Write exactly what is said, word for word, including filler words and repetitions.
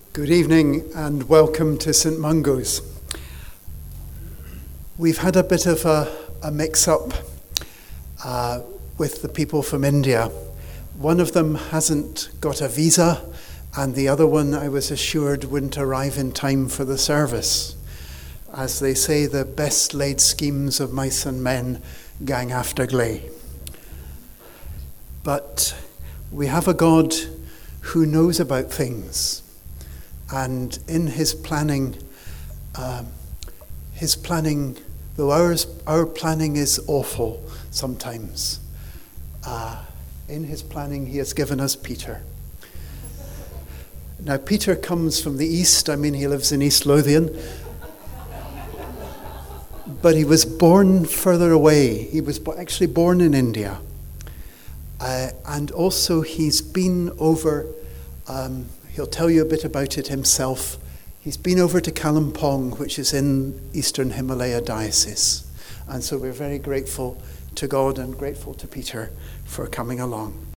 Good evening and welcome to St Mungo's. We've had a bit of a, a mix-up uh, with the people from India. One of them hasn't got a visa, and the other one, I was assured, wouldn't arrive in time for the service. As they say, the best laid schemes of mice and men gang after gley. But we have a God who knows about things. And in his planning, um, his planning, though ours, our planning is awful sometimes, uh, in his planning he has given us Peter. Now Peter comes from the east, I mean he lives in East Lothian, but he was born further away. He was actually born in India. Uh, and also he's been over... Um, He'll tell you a bit about it himself. He's been over to Kalimpong, which is in Eastern Himalaya Diocese. And so we're very grateful to God and grateful to Peter for coming along.